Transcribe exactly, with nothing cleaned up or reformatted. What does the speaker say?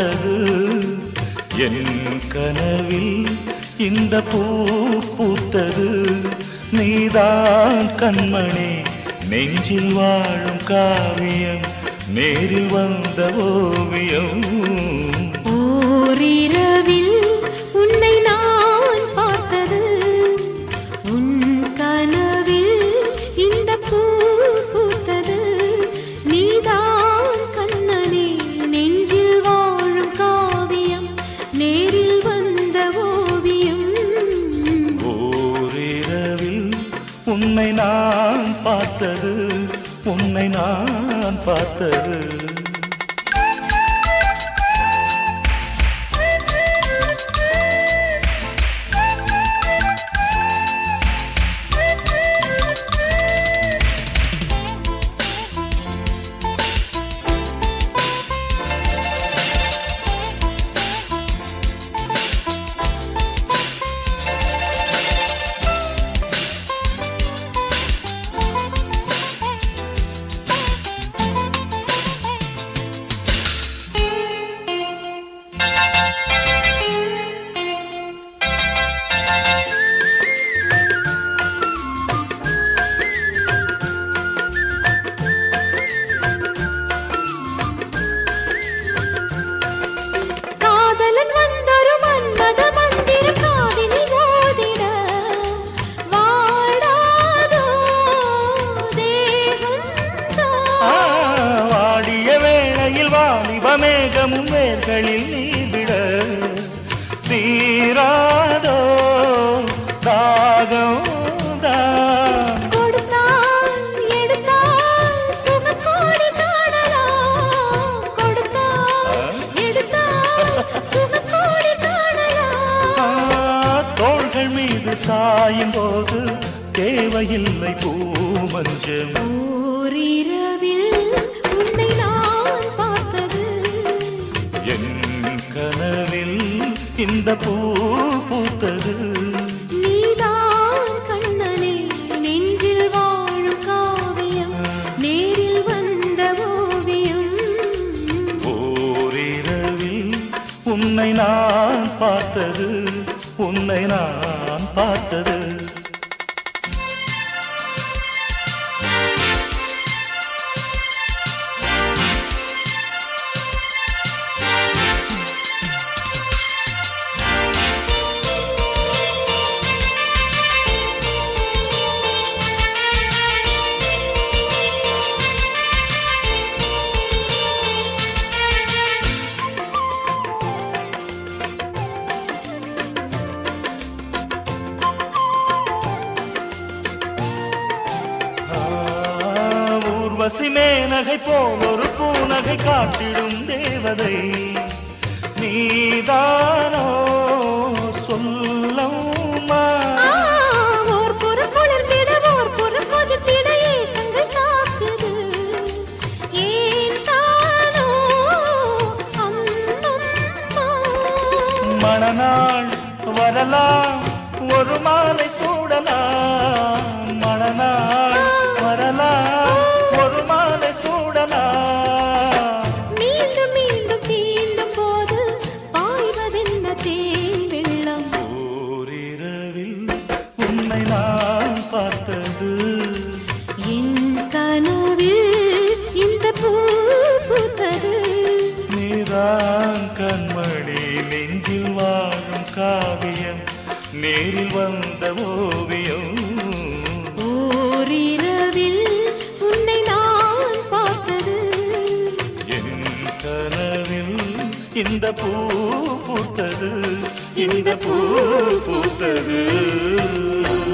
பார்த்தது என் கனவில் இந்த பூ பூத்தது நீதான் கண்மணி நெஞ்சில் வாழும் காவியம் நேரில் வந்த ஓவியம் ஓரிரவில் உன்னை நான் பார்த்தது உன் கனவில் இந்த பூ பூத்தது நீதான் கண்ணனே நெஞ்சில் வாழும் காவியம் நேரில் வந்த ஓவியம் ஓரிரவில் உன்னை நான் பார்த்தது உன்னை நான் பார்த்தது மேகமும் வேர்களில் நீவிட தீராதோ தாகம் தான் கொடுத்தான் எடுத்தான் சுகக்கோடி காணலாம் கொடுத்தான் எடுத்தான் சுகக்கோடி காணலாம் தோள்கள் மீது சாயும் போது தேவையில்லை பூமஞ்சம் ஓரிரவில் உன்னை நான் பார்த்தது கனவில் இந்த பூ பூத்தது நீதான் கண்ணனே நெஞ்சில் வாழும் காவியம் நேரில் வந்த ஓவியம் ஓரிரவில் உன்னை நான் பார்த்தது உன்னை நான் பார்த்தது வசிமேனகை போல் ஒரு பூநகை காட்டிடும் தேவதை நீதானோ சொல்லம்மா ஓர் புறம் குளிர்ந்திட ஓர் புறம் கொதித்திட ஏக்கங்கள் தாக்குது ஏன் தானோ அம்மம்மா மணநாள் வரலாம் ஒரு மாலை சூடலாம் மணநாள் வரலாம் ஒரு மாலை சூடலாம் மீண்டும் மீண்டும் தீண்டும் போது பாய்வதென்ன தேன் வெள்ளம் ஓரிரவில் உன்னை நான் பார்த்தது என் கனவில் இந்த பூ பூத்தது நீதான் கண்மணி நெஞ்சில் வாழும் காவியம் நேரில் வந்த ஓவியம் ஓரிரவில் உன்னை நான் பார்த்தது என் கனவில் இந்த பூ பூத்தது இந்த பூ பூத்தது